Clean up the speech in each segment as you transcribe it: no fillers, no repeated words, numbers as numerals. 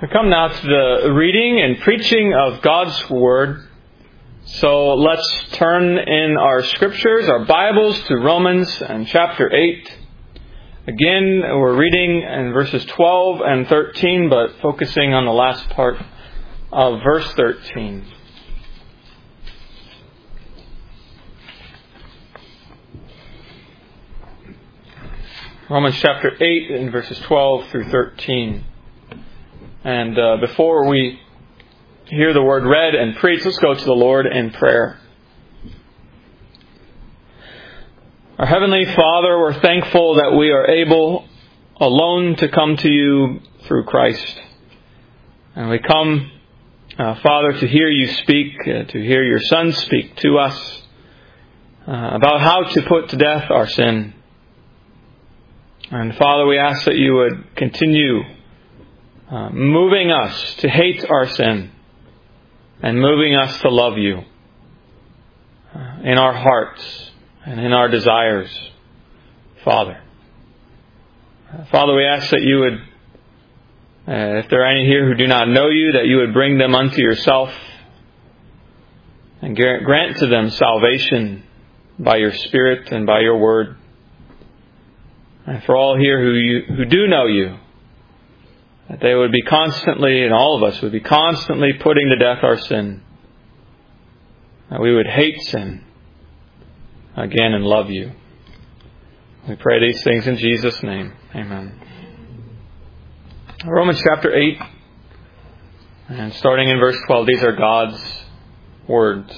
We come now to the reading and preaching of God's Word. So let's turn in our Scriptures, our Bibles, to Romans and chapter 8. Again, we're reading in verses 12 and 13, but focusing on the last part of verse 13. Romans chapter 8 and verses 12 through 13. And before we hear the word read and preached, let's go to the Lord in prayer. Our Heavenly Father, we're thankful that we are able alone to come to you through Christ. And we come, Father, to hear you speak, to hear your Son speak to us about how to put to death our sin. And Father, we ask that you would continue moving us to hate our sin and moving us to love you in our hearts and in our desires, Father. Father, we ask that you would, if there are any here who do not know you, that you would bring them unto yourself and grant to them salvation by your Spirit and by your word. And for all here who do know you, that they would be constantly, and all of us would be constantly putting to death our sin. That we would hate sin again and love you. We pray these things in Jesus' name. Amen. Romans chapter 8, and starting in verse 12, these are God's words.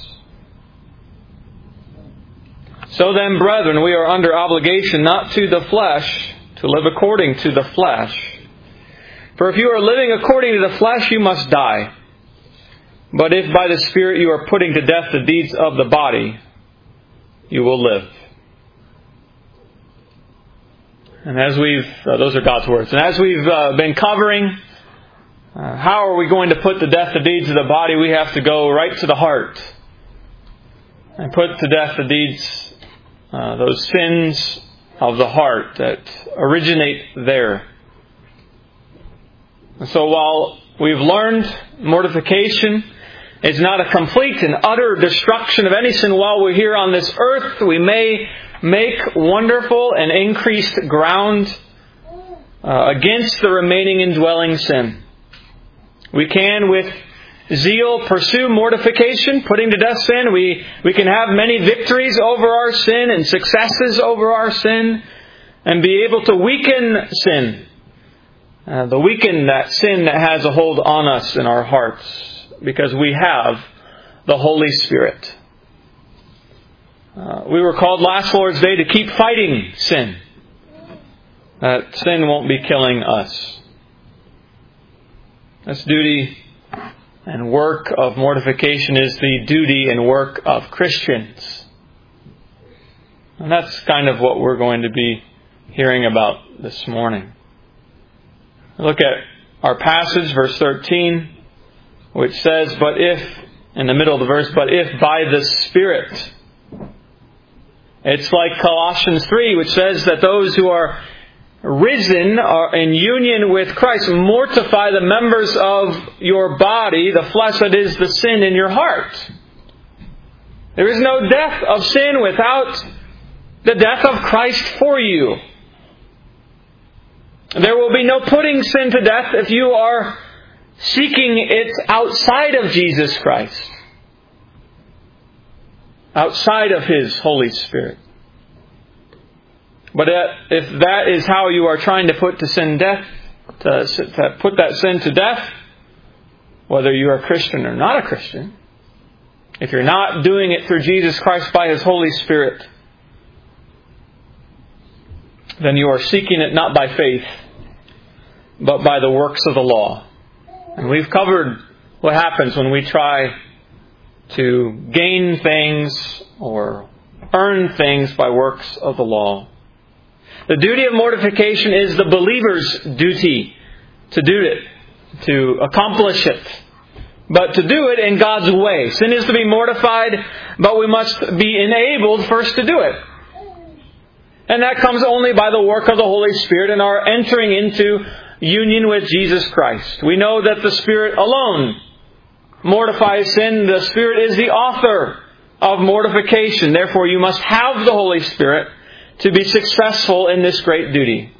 So then, brethren, we are under obligation not to the flesh, to live according to the flesh. For if you are living according to the flesh, you must die. But if by the Spirit you are putting to death the deeds of the body, you will live. And as those are God's words. And as we've been covering, how are we going to put to death the deeds of the body? We have to go right to the heart and put to death the deeds, those sins of the heart that originate there. So while we've learned mortification is not a complete and utter destruction of any sin while we're here on this earth, we may make wonderful and increased ground against the remaining indwelling sin. We can, with zeal, pursue mortification, putting to death sin. We can have many victories over our sin and successes over our sin and be able to weaken sin. Weaken that sin that has a hold on us in our hearts, because we have the Holy Spirit. We were called last Lord's Day to keep fighting sin. That sin won't be killing us. This duty and work of mortification is the duty and work of Christians. And that's kind of what we're going to be hearing about this morning. Look at our passage, verse 13, which says, but if, in the middle of the verse, but if by the Spirit. It's like Colossians 3, which says that those who are risen are in union with Christ. Mortify the members of your body, the flesh that is the sin in your heart. There is no death of sin without the death of Christ for you. There will be no putting sin to death if you are seeking it outside of Jesus Christ, outside of His Holy Spirit. But if that is how you are trying to put to put that sin to death, whether you are a Christian or not a Christian, if you're not doing it through Jesus Christ by His Holy Spirit, then you are seeking it not by faith, but by the works of the law. And we've covered what happens when we try to gain things or earn things by works of the law. The duty of mortification is the believer's duty to do it, to accomplish it, but to do it in God's way. Sin is to be mortified, but we must be enabled first to do it. And that comes only by the work of the Holy Spirit and our entering into union with Jesus Christ. We know that the Spirit alone mortifies sin. The Spirit is the author of mortification. Therefore, you must have the Holy Spirit to be successful in this great duty.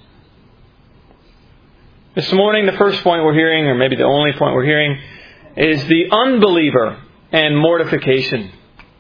This morning, the first point we're hearing, or maybe the only point we're hearing, is the unbeliever and mortification.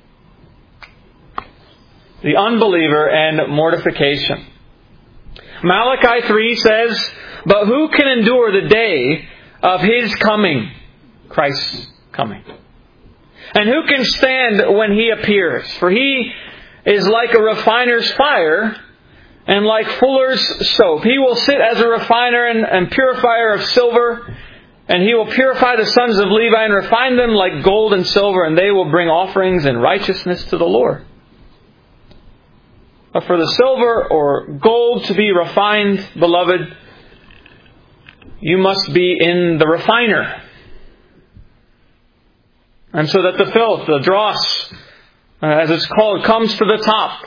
The unbeliever and mortification. Malachi 3 says, "But who can endure the day of His coming?" Christ's coming. "And who can stand when He appears? For He is like a refiner's fire and like fuller's soap. He will sit as a refiner and purifier of silver, and He will purify the sons of Levi and refine them like gold and silver, and they will bring offerings in righteousness to the Lord." But for the silver or gold to be refined, beloved, you must be in the refiner. And so that the filth, the dross, as it's called, comes to the top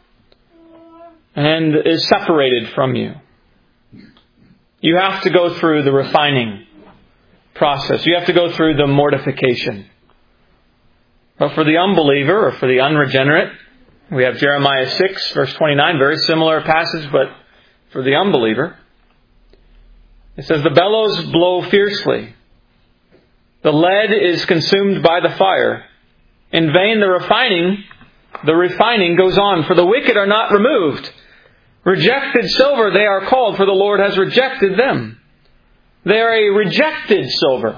and is separated from you. You have to go through the refining process. You have to go through the mortification. But for the unbeliever or for the unregenerate, we have Jeremiah 6, verse 29, very similar passage, but for the unbeliever. It says, "The bellows blow fiercely. The lead is consumed by the fire. In vain the refining goes on, for the wicked are not removed. Rejected silver they are called, for the Lord has rejected them." They are a rejected silver.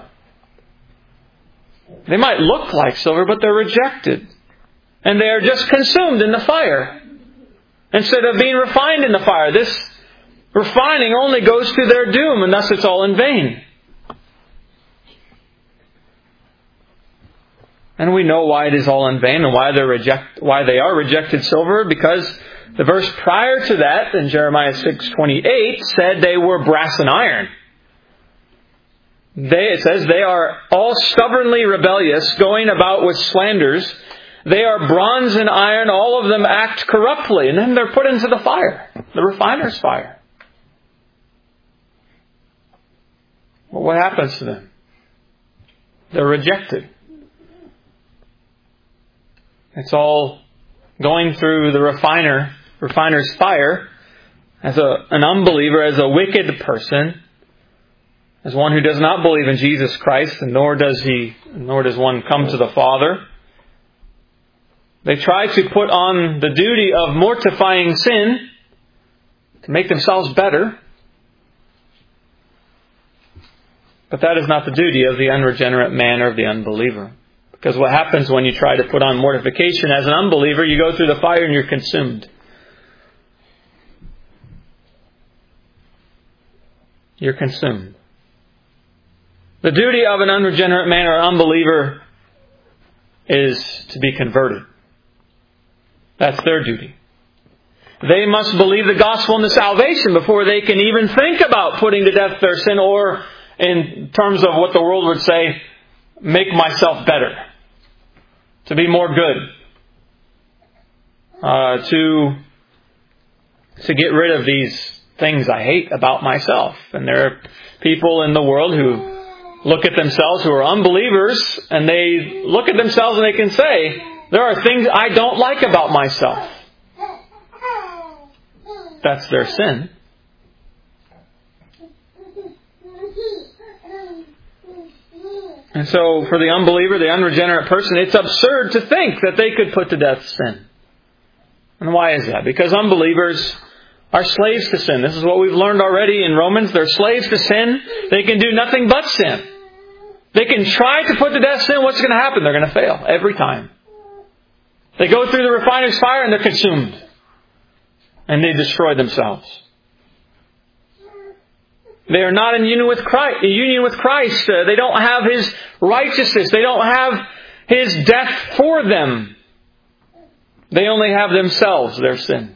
They might look like silver, but they're rejected. And they are just consumed in the fire, instead of being refined in the fire. This refining only goes to their doom, and thus it's all in vain. And we know why it is all in vain and why they are rejected silver, because the verse prior to that, in Jeremiah 6:28, said they were brass and iron. It says they are all stubbornly rebellious, going about with slanders. They are bronze and iron, all of them act corruptly. And then they're put into the fire, the refiner's fire. Well, what happens to them? They're rejected. It's all going through the refiner's fire as an unbeliever, as a wicked person, as one who does not believe in Jesus Christ, and nor does one come to the Father. They try to put on the duty of mortifying sin to make themselves better. But that is not the duty of the unregenerate man or of the unbeliever. Because what happens when you try to put on mortification as an unbeliever, you go through the fire and you're consumed. You're consumed. The duty of an unregenerate man or unbeliever is to be converted. That's their duty. They must believe the gospel and the salvation before they can even think about putting to death their sin, or in terms of what the world would say, make myself better. To be more good. To get rid of these things I hate about myself. And there are people in the world who look at themselves, who are unbelievers, and they look at themselves and they can say, there are things I don't like about myself. That's their sin. And so for the unbeliever, the unregenerate person, it's absurd to think that they could put to death sin. And why is that? Because unbelievers are slaves to sin. This is what we've learned already in Romans. They're slaves to sin. They can do nothing but sin. They can try to put to death sin. What's going to happen? They're going to fail every time. They go through the refiner's fire and they're consumed. And they destroy themselves. They are not in union with Christ. They don't have His righteousness. They don't have His death for them. They only have themselves, their sin.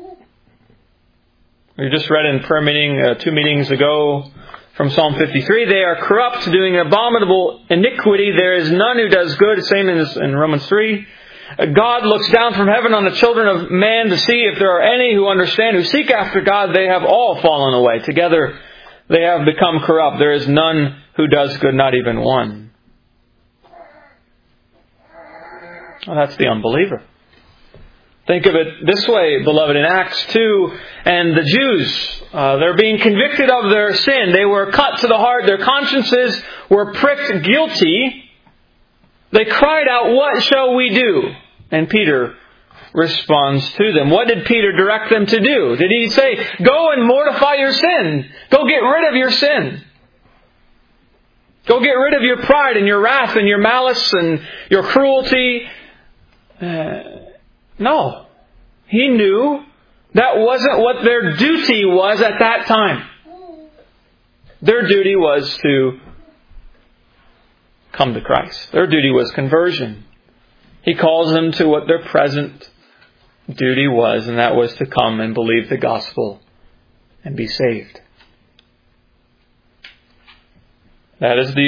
We just read in prayer meeting 2 meetings ago from Psalm 53. They are corrupt, doing abominable iniquity. There is none who does good. Same as in Romans 3. God looks down from heaven on the children of man to see if there are any who understand, who seek after God. They have all fallen away. Together They have become corrupt. There is none who does good, not even one. Well, that's the unbeliever. Think of it this way, beloved. In Acts 2, and the Jews, they're being convicted of their sin. They were cut to the heart. Their consciences were pricked guilty. They cried out, "What shall we do?" And Peter responds to them. What did Peter direct them to do? Did he say, "Go and mortify your sin. Go get rid of your sin. Go get rid of your pride and your wrath and your malice and your cruelty"? No. He knew that wasn't what their duty was at that time. Their duty was to come to Christ. Their duty was conversion. He calls them to what their present duty was, and that was to come and believe the gospel and be saved. That is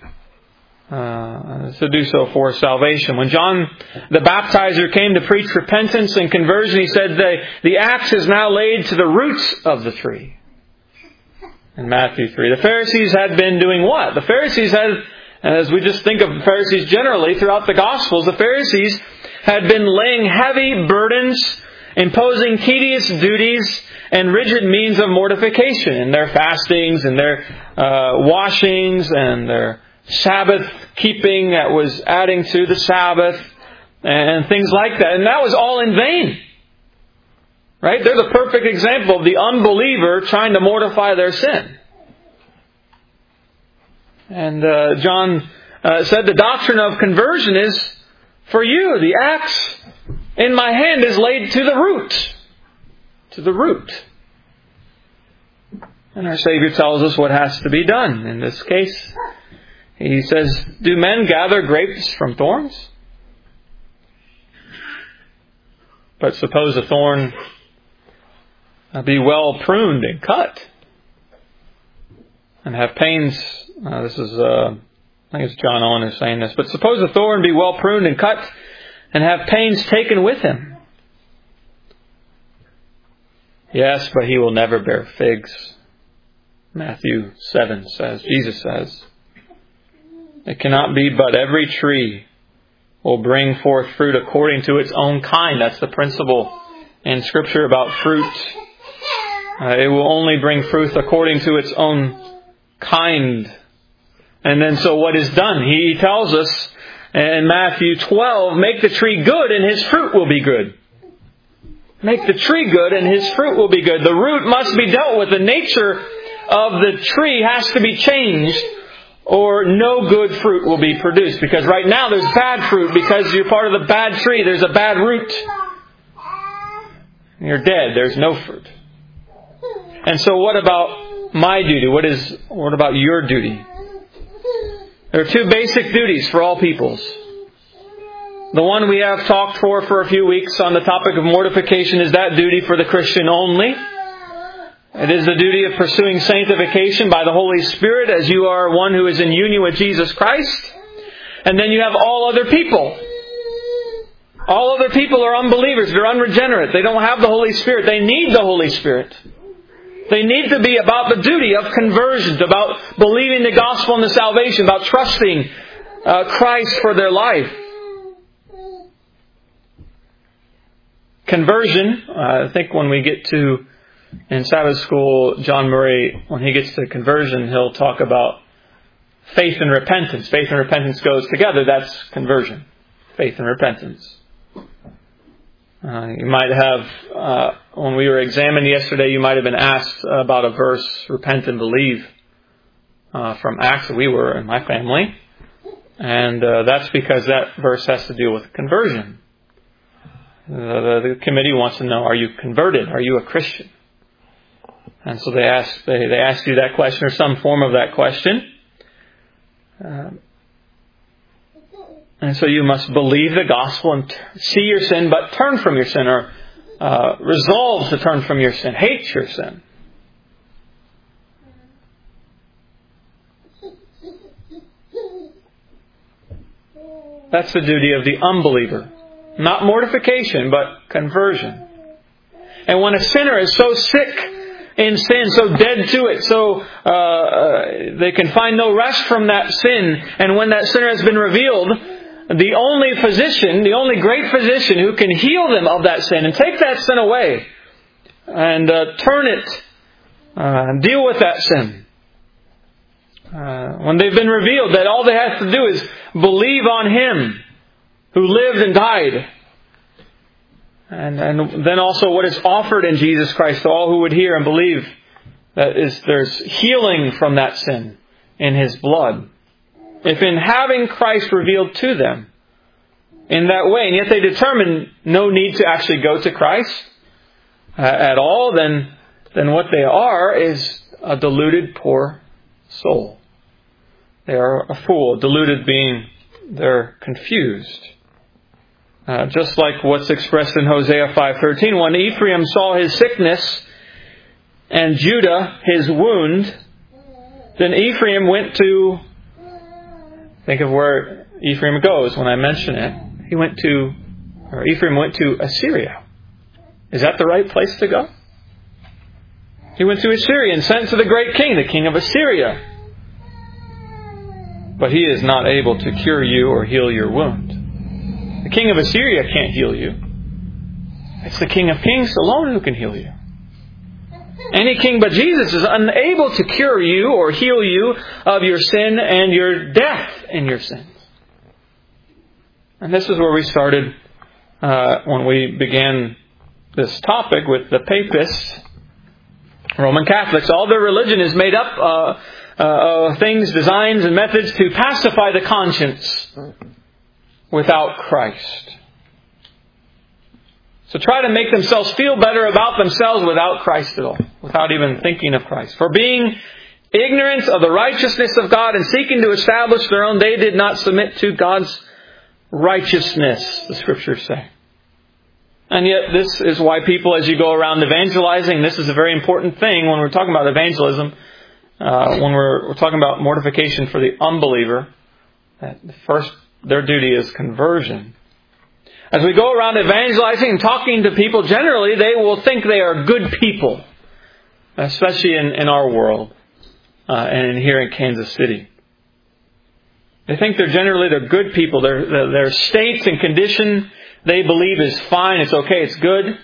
to do so for salvation. When John the Baptizer came to preach repentance and conversion, he said the axe is now laid to the roots of the tree. In Matthew 3. The Pharisees had been doing what? The Pharisees had, as we just think of the Pharisees generally throughout the Gospels, the Pharisees had been laying heavy burdens, imposing tedious duties, and rigid means of mortification in their fastings and their washings and their Sabbath keeping that was adding to the Sabbath and things like that. And that was all in vain. Right? They're the perfect example of the unbeliever trying to mortify their sin. And John said the doctrine of conversion is for you. The axe in my hand is laid to the root. To the root. And our Savior tells us what has to be done in this case. He says, "Do men gather grapes from thorns? But suppose a thorn be well pruned and cut, and have pains." This is, I think it's John Owen who's saying this. "But suppose a thorn be well pruned and cut, and have pains taken with him. Yes, but he will never bear figs." Matthew 7 says, Jesus says, "It cannot be, but every tree will bring forth fruit according to its own kind." That's the principle in Scripture about fruit. It will only bring fruit according to its own kind. And then so what is done? He tells us in Matthew 12, "Make the tree good and his fruit will be good." Make the tree good and his fruit will be good. The root must be dealt with. The nature of the tree has to be changed, or no good fruit will be produced. Because right now there's bad fruit because you're part of the bad tree. There's a bad root. You're dead. There's no fruit. And so what about my duty? What about your duty? There are two basic duties for all peoples. The one we have talked for a few weeks on the topic of mortification is that duty for the Christian only. It is the duty of pursuing sanctification by the Holy Spirit as you are one who is in union with Jesus Christ. And then you have all other people. All other people are unbelievers. They're unregenerate. They don't have the Holy Spirit. They need the Holy Spirit. They need to be about the duty of conversion, about believing the gospel and the salvation, about trusting Christ for their life. Conversion, I think when we get to, in Sabbath school, John Murray, when he gets to conversion, he'll talk about faith and repentance. Faith and repentance goes together. That's conversion. Faith and repentance. You might have, when we were examined yesterday, you might have been asked about a verse, repent and believe, from Acts. We were in my family. And that's because that verse has to do with conversion. The committee wants to know, are you converted? Are you a Christian? And so they ask you that question or some form of that question. And so you must believe the gospel and see your sin, but turn from your sin, or resolve to turn from your sin, hate your sin. That's the duty of the unbeliever. Not mortification, but conversion. And when a sinner is so sick in sin, so dead to it, so they can find no rest from that sin. And when that sinner has been revealed, the only physician, the only great physician who can heal them of that sin and take that sin away and turn it, deal with that sin. When they've been revealed, that all they have to do is believe on Him who lived and died. And then also what is offered in Jesus Christ to all who would hear and believe, that is, there's healing from that sin in His blood. If in having Christ revealed to them in that way, and yet they determine no need to actually go to Christ at all, then what they are is a deluded, poor soul. They are a fool, deluded being they're confused. Just like what's expressed in Hosea 5:13, when Ephraim saw his sickness and Judah his wound, then Ephraim went to, think of where Ephraim goes when I mention it. Ephraim went to Assyria. Is that the right place to go? He went to Assyria and sent to the great king, the king of Assyria. But he is not able to cure you or heal your wound. The king of Assyria can't heal you. It's the King of Kings alone who can heal you. Any king but Jesus is unable to cure you or heal you of your sin and your death in your sins. And this is where we started when we began this topic with the Papists, Roman Catholics. All their religion is made up of things, designs, and methods to pacify the conscience without Christ. So try to make themselves feel better about themselves without Christ at all, without even thinking of Christ. For being ignorant of the righteousness of God and seeking to establish their own, they did not submit to God's righteousness, the Scriptures say. And yet this is why people, as you go around evangelizing, this is a very important thing when we're talking about evangelism, when we're talking about mortification for the unbeliever, that first their duty is conversion. As we go around evangelizing and talking to people, generally they will think they are good people, especially in our world and here in Kansas City. They think they're good people. Their state and condition they believe is fine. It's okay. It's good.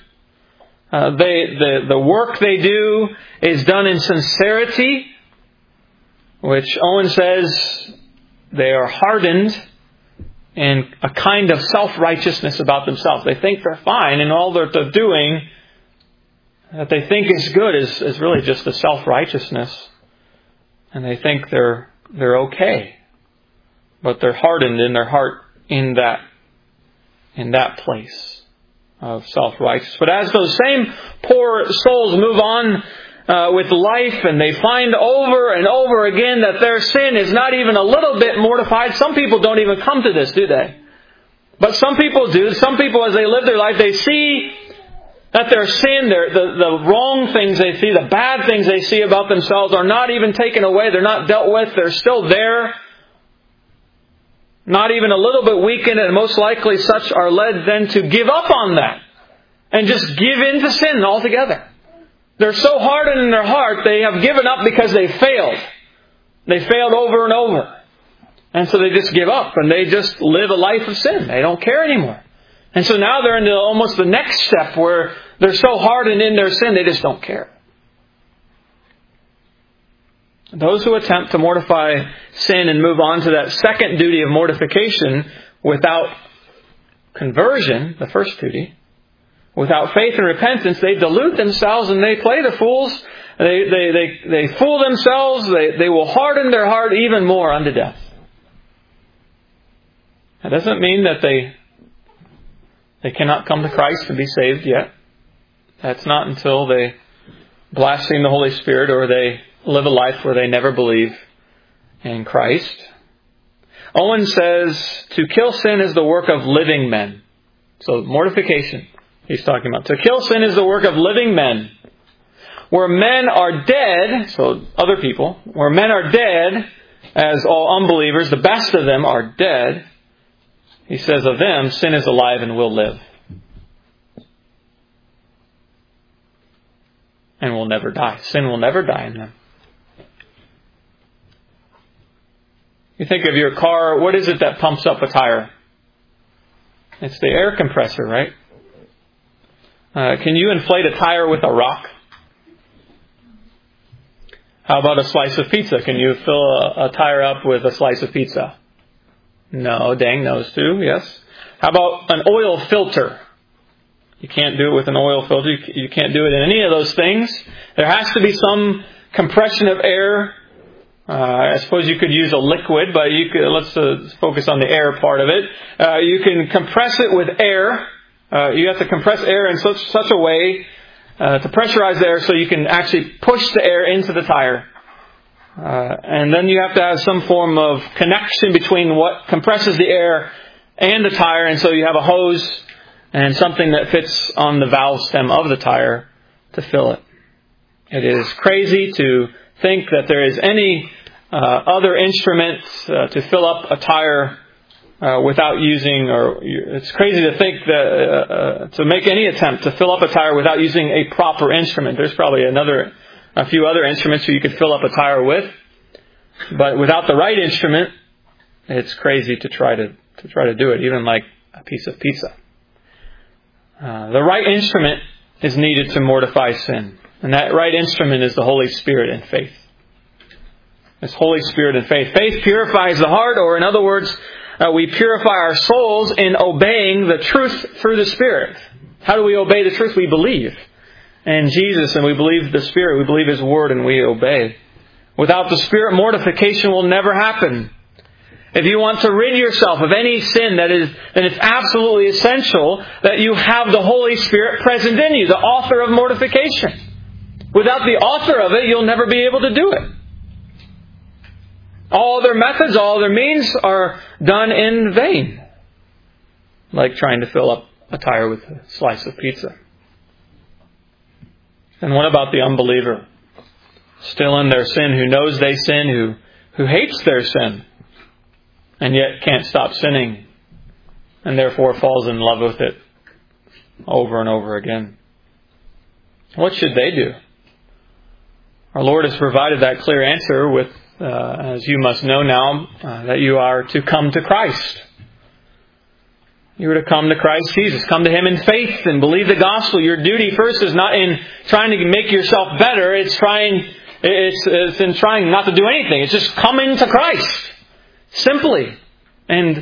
The work they do is done in sincerity, which Owen says they are hardened in a kind of self-righteousness about themselves. They think they're fine, and all that they're doing that they think is good is really just a self-righteousness. And they think they're okay. But they're hardened in their heart in that place of self-righteousness. But as those same poor souls move on with life, and they find over and over again that their sin is not even a little bit mortified. Some people don't even come to this, do they? But some people do. Some people, as they live their life, they see that their sin, the wrong things they see, the bad things they see about themselves are not even taken away. They're not dealt with. They're still there. Not even a little bit weakened, and most likely such are led then to give up on that and just give in to sin altogether. They're so hardened in their heart, they have given up because they failed. They failed over and over. And so they just give up and they just live a life of sin. They don't care anymore. And so now they're into almost the next step where they're so hardened in their sin, they just don't care. Those who attempt to mortify sin and move on to that second duty of mortification without conversion, the first duty, without faith and repentance, they delude themselves and they play the fools. They fool themselves. They will harden their heart even more unto death. That doesn't mean that they cannot come to Christ and be saved yet. That's not until they blaspheme the Holy Spirit or they live a life where they never believe in Christ. Owen says, to kill sin is the work of living men. So mortification, he's talking about. To kill sin is the work of living men. Where men are dead, so other people, where men are dead, as all unbelievers, the best of them are dead, he says of them, sin is alive and will live. and will never die. Sin will never die in them. You think of your car, what is it that pumps up a tire? It's the air compressor, right? Can you inflate a tire with a rock? How about a slice of pizza? Can you fill a tire up with a slice of pizza? No, dang those two, yes. How about an oil filter? You can't do it with an oil filter. You can't do it in any of those things. There has to be some compression of air. I suppose you could use a liquid, but let's focus on the air part of it. You can compress it with air. You have to compress air in such a way to pressurize the air so you can actually push the air into the tire. And then you have to have some form of connection between what compresses the air and the tire, and so you have a hose and something that fits on the valve stem of the tire to fill it. It is crazy to think that there is any other instrument to fill up a tire without using, or it's crazy to think that to make any attempt to fill up a tire without using a proper instrument. There's probably a few other instruments you could fill up a tire with, but without the right instrument, it's crazy to try to do it, even like a piece of pizza. The right instrument is needed to mortify sin, and that right instrument is the Holy Spirit and faith. It's Holy Spirit and faith. Faith purifies the heart, or in other words, we purify our souls in obeying the truth through the Spirit. How do we obey the truth? We believe in Jesus, and we believe the Spirit. We believe His Word, and we obey. Without the Spirit, mortification will never happen. If you want to rid yourself of any sin, then it's absolutely essential that you have the Holy Spirit present in you, the author of mortification. Without the author of it, you'll never be able to do it. All other methods, all other means are done in vain. Like trying to fill up a tire with a slice of pizza. And what about the unbeliever? Still in their sin, who knows they sin, who hates their sin, and yet can't stop sinning, and therefore falls in love with it over and over again. What should they do? Our Lord has provided that clear answer with, as you must know now, that you are to come to Christ. You are to come to Christ Jesus. Come to Him in faith and believe the gospel. Your duty first is not in trying to make yourself better. It's in trying not to do anything. It's just coming to Christ. Simply and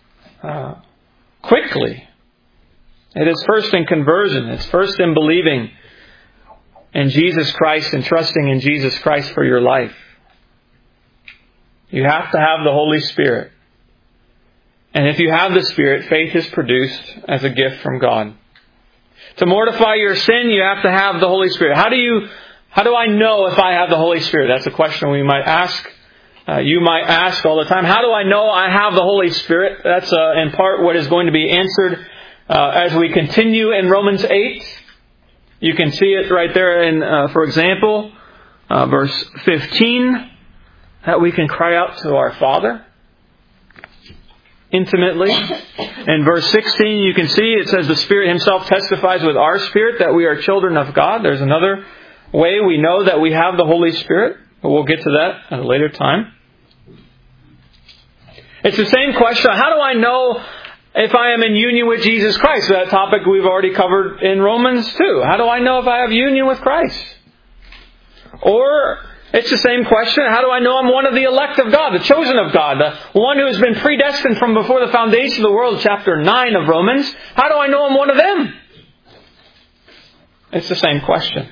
quickly. It is first in conversion. It's first in believing in Jesus Christ and trusting in Jesus Christ for your life. You have to have the Holy Spirit. And if you have the Spirit, faith is produced as a gift from God. To mortify your sin, you have to have the Holy Spirit. How do I know if I have the Holy Spirit? That's a question we might ask. You might ask all the time, how do I know I have the Holy Spirit? That's in part what is going to be answered as we continue in Romans 8. You can see it right there in, for example, verse 15, that we can cry out to our Father intimately. In verse 16, you can see it says the Spirit Himself testifies with our spirit that we are children of God. There's another way we know that we have the Holy Spirit, but we'll get to that at a later time. It's the same question. How do I know if I am in union with Jesus Christ? That topic we've already covered in Romans 2. How do I know if I have union with Christ? Or it's the same question. How do I know I'm one of the elect of God, the chosen of God, the one who has been predestined from before the foundation of the world, chapter 9 of Romans? How do I know I'm one of them? It's the same question.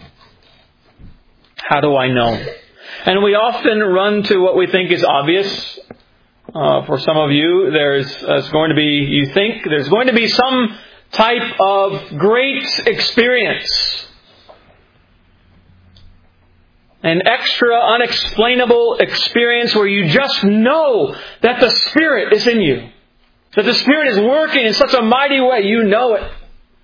How do I know? And we often run to what we think is obvious. For some of you, there's going to be some type of great experience. An extra unexplainable experience where you just know that the Spirit is in you. That the Spirit is working in such a mighty way. You know it.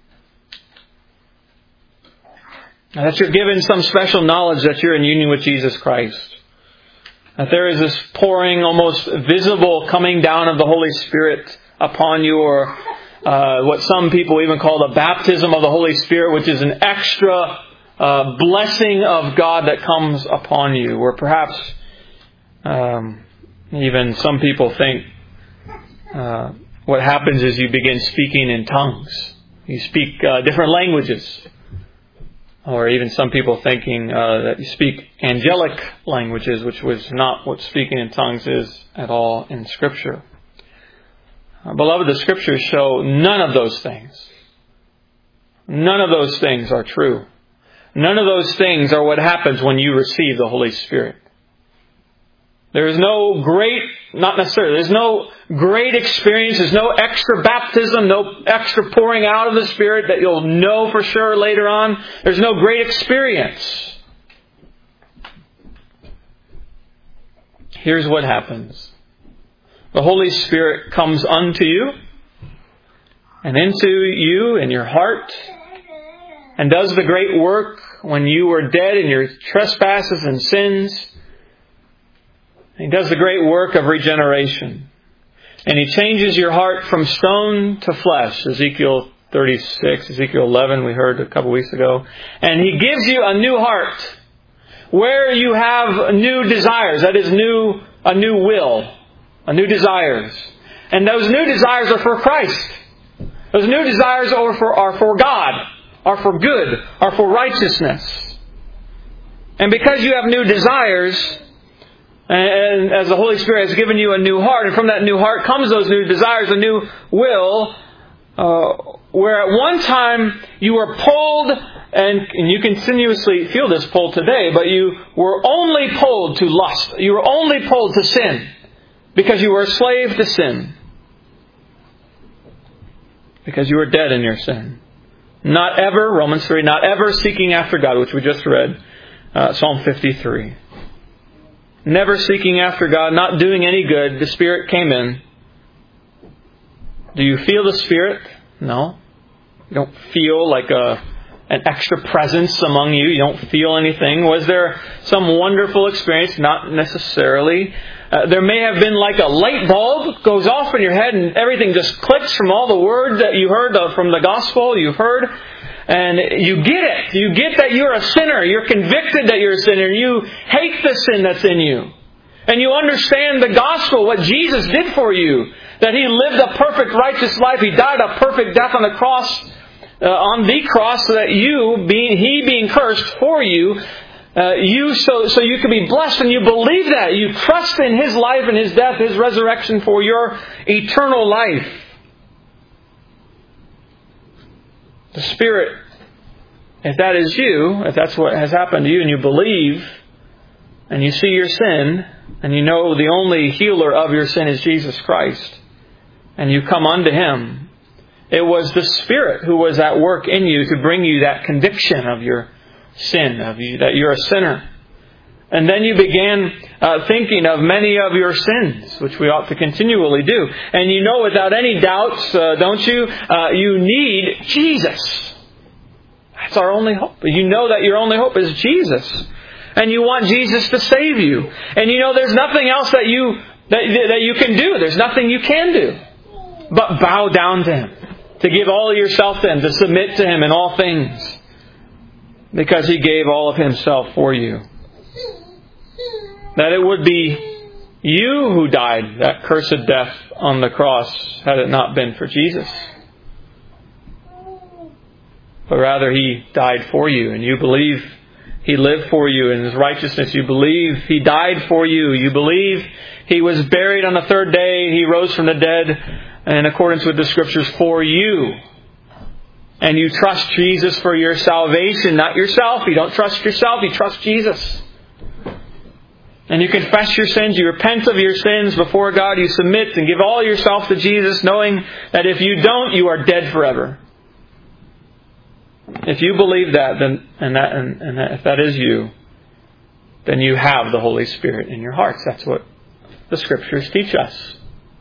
And that you're given some special knowledge that you're in union with Jesus Christ. That there is this pouring, almost visible coming down of the Holy Spirit upon you, or what some people even call the baptism of the Holy Spirit, which is an extra blessing of God that comes upon you. Or perhaps even some people think what happens is you begin speaking in tongues. You speak different languages. Or even some people thinking that you speak angelic languages, which was not what speaking in tongues is at all in Scripture. Beloved, the Scriptures show none of those things. None of those things are true. None of those things are what happens when you receive the Holy Spirit. There is no great, not necessarily, there's no great experience, there's no extra baptism, no extra pouring out of the Spirit that you'll know for sure later on. There's no great experience. Here's what happens. The Holy Spirit comes unto you and into you in your heart and does the great work when you were dead in your trespasses and sins. He does the great work of regeneration. And He changes your heart from stone to flesh. Ezekiel 36, Ezekiel 11 we heard a couple weeks ago. And He gives you a new heart where you have new desires. That is a new will, a new desires. And those new desires are for Christ. Those new desires are for God, are for good, are for righteousness. And because you have new desires, and as the Holy Spirit has given you a new heart, and from that new heart comes those new desires, a new will, where at one time you were pulled, and you continuously feel this pull today, but you were only pulled to lust. You were only pulled to sin because you were a slave to sin. Because you were dead in your sin. Not ever, Romans 3, not ever seeking after God, which we just read, Psalm 53. Never seeking after God, not doing any good. The Spirit came in. Do you feel the Spirit? No. You don't feel like an extra presence among you. You don't feel anything. Was there some wonderful experience? Not necessarily. There may have been like a light bulb goes off in your head and everything just clicks from all the words that you heard from the gospel you've heard. And you get it. You get that you're a sinner. You're convicted that you're a sinner. You hate the sin that's in you. And you understand the gospel, what Jesus did for you. That He lived a perfect righteous life. He died a perfect death on the cross, so that He being cursed for you, so you can be blessed, and you believe that. You trust in His life and His death, His resurrection for your eternal life. The Spirit, if that is you, if that's what has happened to you, and you believe, and you see your sin, and you know the only healer of your sin is Jesus Christ, and you come unto Him, it was the Spirit who was at work in you to bring you that conviction of your sin, that you're a sinner. And then you began thinking of many of your sins, which we ought to continually do. And you know without any doubts, don't you, you need Jesus. That's our only hope. You know that your only hope is Jesus. And you want Jesus to save you. And you know there's nothing else that you can do. There's nothing you can do but bow down to Him. To give all of yourself to Him. To submit to Him in all things. Because He gave all of Himself for you. That it would be you who died that cursed death on the cross had it not been for Jesus. But rather He died for you, and you believe He lived for you in His righteousness. You believe He died for you. You believe He was buried on the third day. He rose from the dead in accordance with the Scriptures for you. And you trust Jesus for your salvation, not yourself. You don't trust yourself, you trust Jesus. And you confess your sins, you repent of your sins before God, you submit and give all yourself to Jesus, knowing that if you don't, you are dead forever. If you believe that, then if that is you, then you have the Holy Spirit in your hearts. That's what the Scriptures teach us.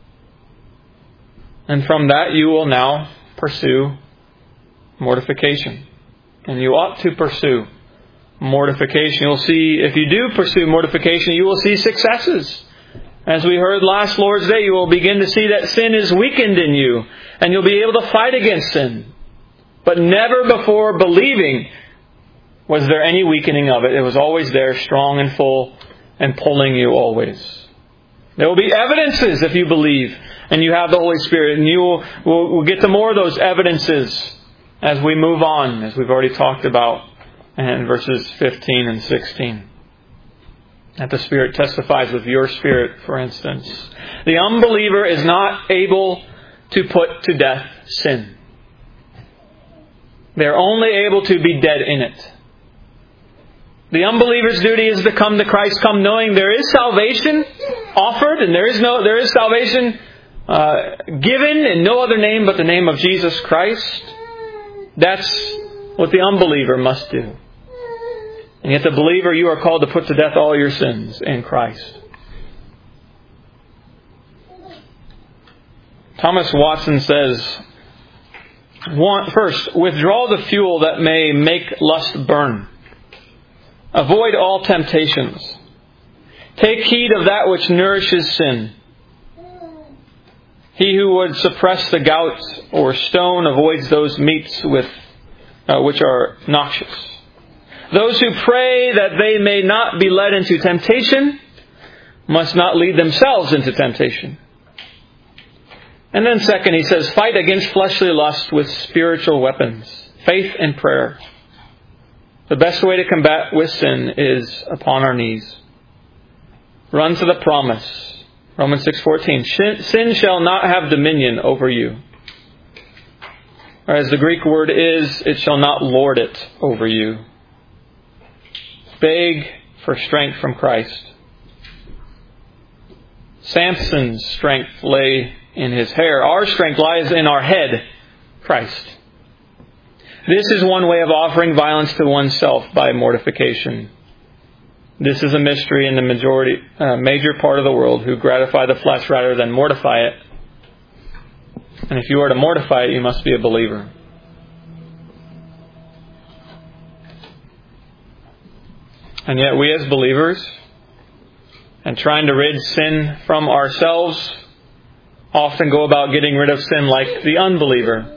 And from that you will now pursue mortification. And you ought to pursue mortification. You'll see, if you do pursue mortification, you will see successes. As we heard last Lord's Day, you will begin to see that sin is weakened in you, and you'll be able to fight against sin. But never before believing was there any weakening of it. It was always there, strong and full, and pulling you always. There will be evidences if you believe and you have the Holy Spirit. And you will get to more of those evidences as we move on, as we've already talked about in verses 15 and 16. That the Spirit testifies with your spirit, for instance. The unbeliever is not able to put to death sin. They're only able to be dead in it. The unbeliever's duty is to come to Christ, come knowing there is salvation offered, and there is salvation given in no other name but the name of Jesus Christ. That's what the unbeliever must do. And yet the believer, you are called to put to death all your sins in Christ. Thomas Watson says, first, withdraw the fuel that may make lust burn. Avoid all temptations. Take heed of that which nourishes sin. He who would suppress the gout or stone avoids those meats which are noxious. Those who pray that they may not be led into temptation must not lead themselves into temptation. And then second, he says, fight against fleshly lust with spiritual weapons, faith and prayer. The best way to combat with sin is upon our knees. Run to the promise. Romans 6:14. Sin shall not have dominion over you. Or as the Greek word is, it shall not lord it over you. Beg for strength from Christ. Samson's strength lay in his hair. Our strength lies in our head, Christ. This is one way of offering violence to oneself by mortification. This is a mystery in the major part of the world who gratify the flesh rather than mortify it. And if you are to mortify it, you must be a believer. And yet we as believers, and trying to rid sin from ourselves, often go about getting rid of sin like the unbeliever.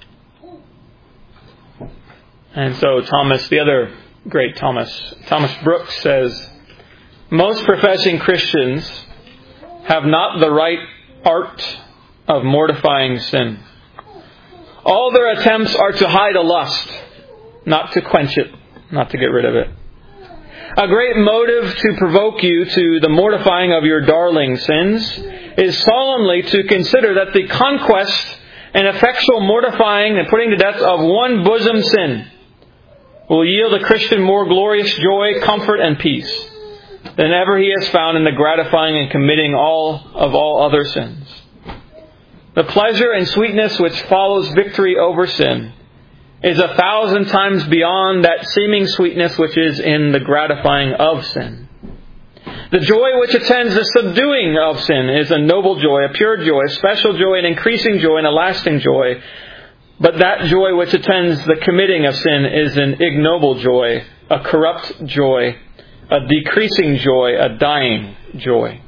And so the other great Thomas Brooks says, most professing Christians have not the right art of mortifying sin. All their attempts are to hide a lust, not to quench it, not to get rid of it. A great motive to provoke you to the mortifying of your darling sins is solemnly to consider that the conquest and effectual mortifying and putting to death of one bosom sin will yield a Christian more glorious joy, comfort, and peace than ever he has found in the gratifying and committing all other sins. The pleasure and sweetness which follows victory over sin is 1,000 times beyond that seeming sweetness which is in the gratifying of sin. The joy which attends the subduing of sin is a noble joy, a pure joy, a special joy, an increasing joy, and a lasting joy. But that joy which attends the committing of sin is an ignoble joy, a corrupt joy, a decreasing joy, a dying joy.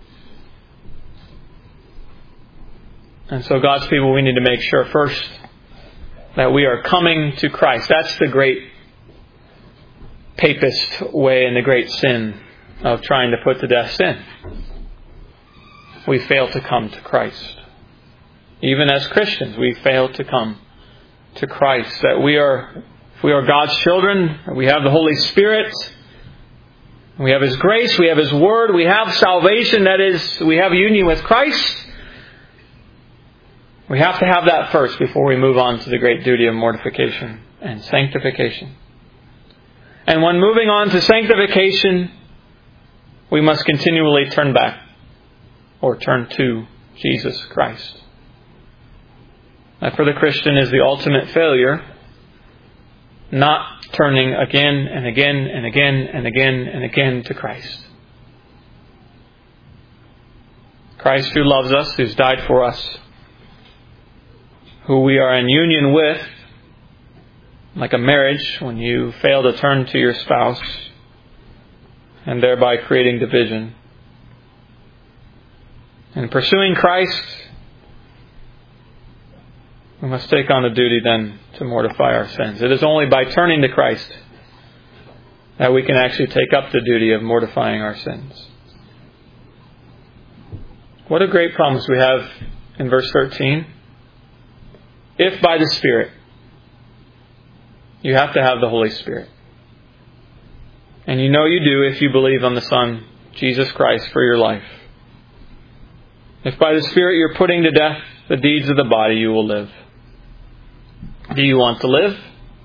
And so God's people, we need to make sure first that we are coming to Christ. That's the great papist way and the great sin of trying to put to death sin. We fail to come to Christ. Even as Christians, we fail to come to Christ. That if we are God's children, we have the Holy Spirit, we have His grace, we have His Word, we have salvation, that is, we have union with Christ. We have to have that first before we move on to the great duty of mortification and sanctification. And when moving on to sanctification, we must continually turn back or turn to Jesus Christ. That for the Christian is the ultimate failure, not turning again and again and again and again and again to Christ. Christ who loves us, who's died for us, who we are in union with, like a marriage, when you fail to turn to your spouse, and thereby creating division. In pursuing Christ, we must take on the duty then to mortify our sins. It is only by turning to Christ that we can actually take up the duty of mortifying our sins. What a great promise we have in verse 13. If by the Spirit, you have to have the Holy Spirit. And you know you do if you believe on the Son, Jesus Christ, for your life. If by the Spirit you're putting to death the deeds of the body, you will live. Do you want to live?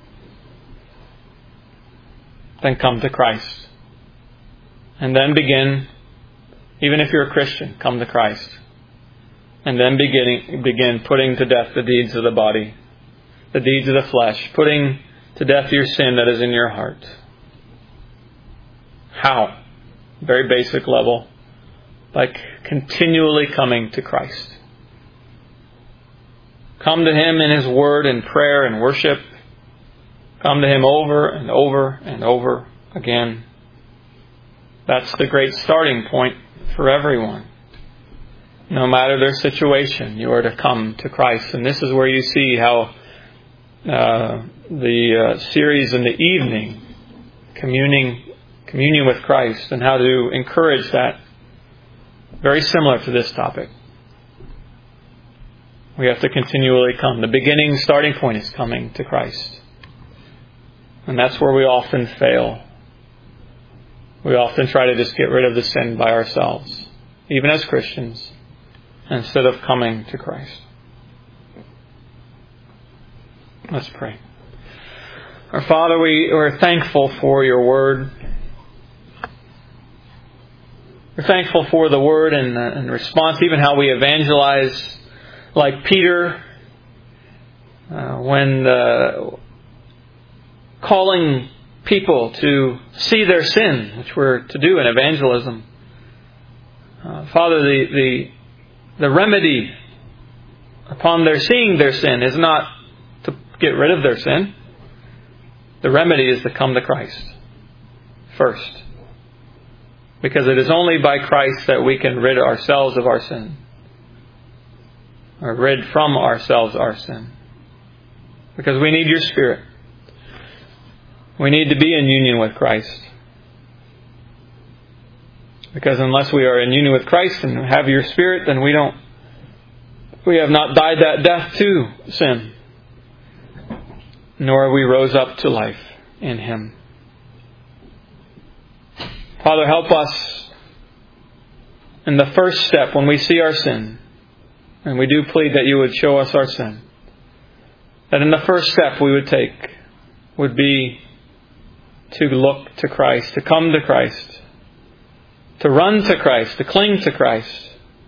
Then come to Christ. And then begin, even if you're a Christian, come to Christ. And then begin putting to death the deeds of the body, the deeds of the flesh, putting to death your sin that is in your heart. How? Very basic level. By continually coming to Christ. Come to Him in His Word and prayer and worship. Come to Him over and over and over again. That's the great starting point for everyone. No matter their situation, you are to come to Christ. And this is where you see how the series in the evening, communion with Christ, and how to encourage that. Very similar to this topic. We have to continually come. The beginning, starting point is coming to Christ. And that's where we often fail. We often try to just get rid of the sin by ourselves, even as Christians, instead of coming to Christ. Let's pray. Our Father, we're thankful for your Word. We're thankful for the Word and response, even how we evangelize like Peter when calling people to see their sin, which we're to do in evangelism. Father, the remedy upon their seeing their sin is not to get rid of their sin. The remedy is to come to Christ first. Because it is only by Christ that we can rid ourselves of our sin. Or rid from ourselves our sin. Because we need your Spirit. We need to be in union with Christ. Because unless we are in union with Christ and have your Spirit, then we have not died that death to sin. Nor we rose up to life in Him. Father, help us in the first step when we see our sin. And we do plead that you would show us our sin. That in the first step we would take would be to look to Christ, to come to Christ, to run to Christ, to cling to Christ.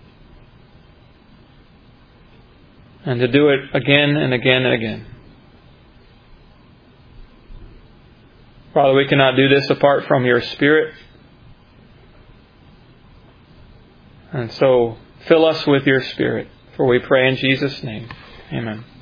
And to do it again and again and again. Father, we cannot do this apart from your Spirit. And so, fill us with your Spirit. For we pray in Jesus' name. Amen.